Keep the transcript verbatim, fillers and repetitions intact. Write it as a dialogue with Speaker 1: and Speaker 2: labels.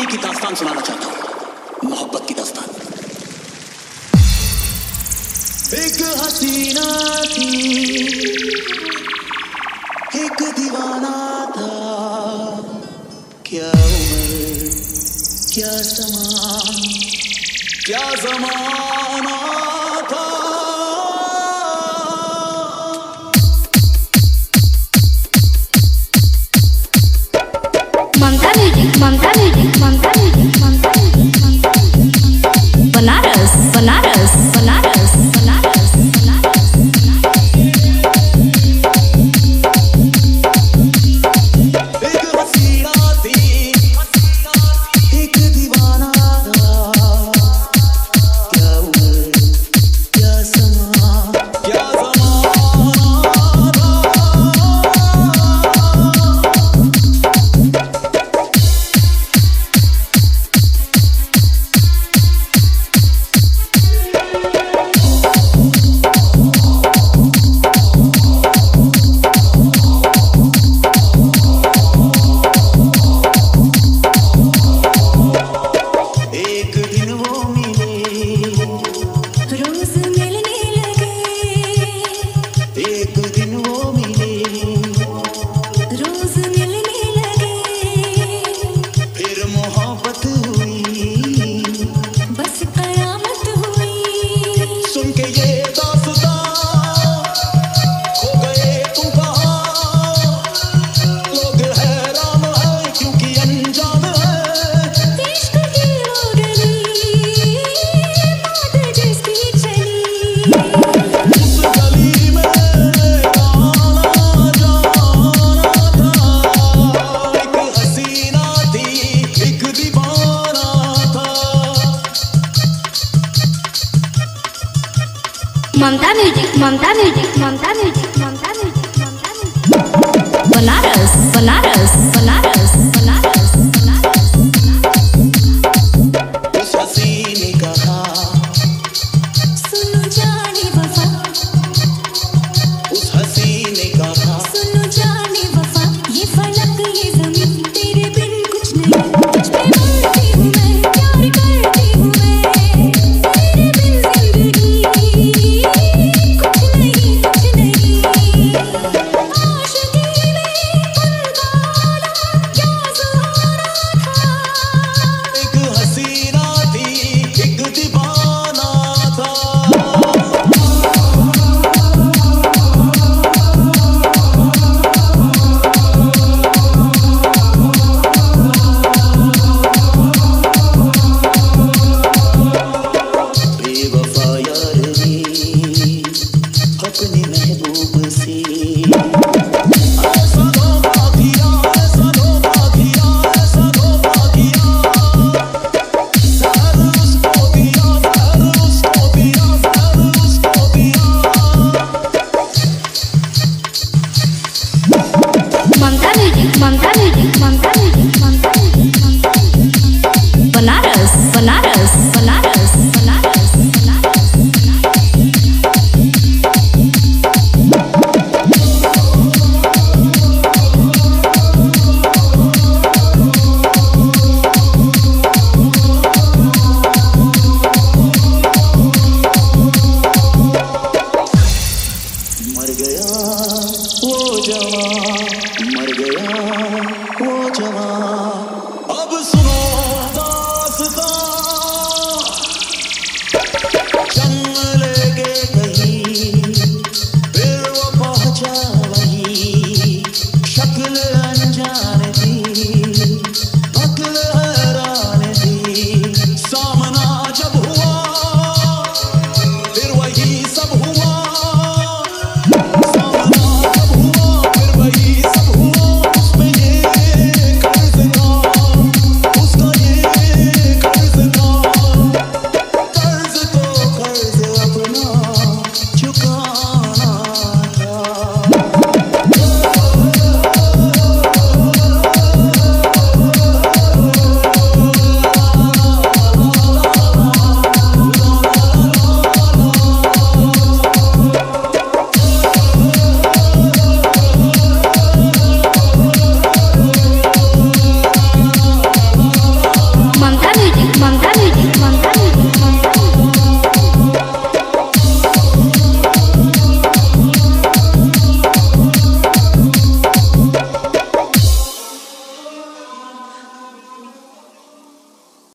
Speaker 1: की दास्तान सुनाना चाहता हूं, मोहब्बत की दास्तान। एक हसीना थी, एक दीवाना था, क्या उम्र क्या समा क्या ज़माना था।
Speaker 2: Mamta music, Mamta music, Mamta music, Mamta music, Banaras Banaras Banaras Banaras Banaras.
Speaker 1: एक हसीना थी, एक दीवाना था, क्या उम्र क्या समा क्या ज़माना था। एक दिन वो मिले,
Speaker 2: रोज मिलने लगे,
Speaker 1: एक दिन वो मिले,
Speaker 2: रोज मिलने लगे,
Speaker 1: फिर मोहब्बत हुई,
Speaker 2: बस कयामत हुई।
Speaker 1: सुन के ये दास्तां खो गए तुम कहाँ, लोग हैरान है क्योंकि अनजान है।
Speaker 2: इश्क की वो गली मौत जिसकी चली,
Speaker 1: उस गली में आना जाना था, एक हसीना थी, एक दीवाना था।
Speaker 2: Mamta music, Mamta music, Mamta music, Mamta music, Mamta music, Banaras Banaras Banaras Banaras Banaras.
Speaker 1: उस हसीन ने कहा,
Speaker 2: सुनो जाने वफा,
Speaker 1: उस हसीन ने कहा,
Speaker 2: सुनो जाने वफा, ये फलक ये ज़मीन तेरे बिन कुछ नहीं, तुझ पे मरती हूँ मैं, प्यार करती हूँ मैं, तेरे बिन जिंदगी कुछ नहीं कुछ नहीं। आशिकी में फुलवाना क्या ज़माना था,
Speaker 1: एक हसीना थी, एक दीवाना था। बेवफा यार ने अपने महबूब से ऐसा धोखा किया, ऐसा धोखा किया, ऐसा धोखा किया। ज़हर उसको दिया, ज़हर उसको दिया, ज़हर उसको दिया।
Speaker 2: Mamta music, Mamta music, Mamta music, Mamta music, Mamta music, Banaras Banaras Banaras Banaras Banaras.
Speaker 1: मर गया वो जवान, मर गया वो जवान।